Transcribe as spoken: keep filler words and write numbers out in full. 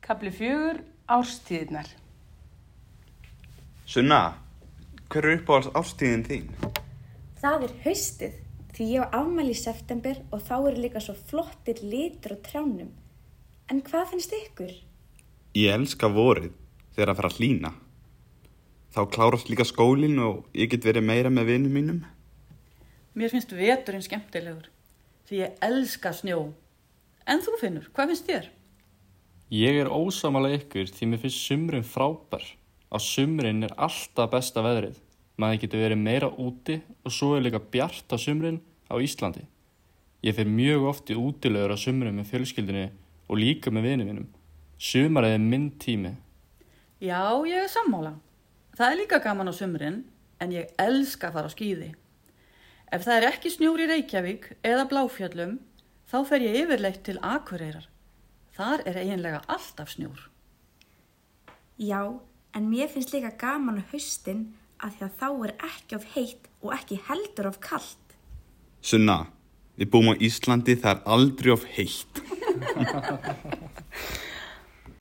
Kafli fjögur, árstíðirnar. Sunna, hver er uppáhalds árstíðin þín? Það er haustið, því ég á afmæli í september og þá eru líka svo flottir litir á trjánum. En hvað finnst ykkur? Ég elska vorið þegar að fara að hlýna. Þá klárast líka skólinn og ég get verið meira með vinum mínum. Mér finnst veturinn skemmtilegur, því ég elska snjó. En þú Finnur, hvað finnst þér? Ég er ósammála ykkur því mér finnst sumrin frábær. Á sumrin er alltaf besta veðrið. Maður getur verið meira úti og svo er líka bjart á sumrin á Íslandi. Ég fer mjög oft í útilegur á sumrin með fjölskyldunni og líka með vinum mínum. Sumarið er minn tími. Já, ég er sammála. Það er líka gaman á sumrin, en ég elska að fara á skíði. Ef það er ekki snjór í Reykjavík eða Bláfjöllum, þá fer ég yfirleitt til Akureyrar. Þar er eiginlega alltaf snjór. Já, en mér finnst líka gaman á haustin að því að þá er ekki of heitt og ekki heldur of kalt. Sunna, við búum á Íslandi, það er aldrei of heitt.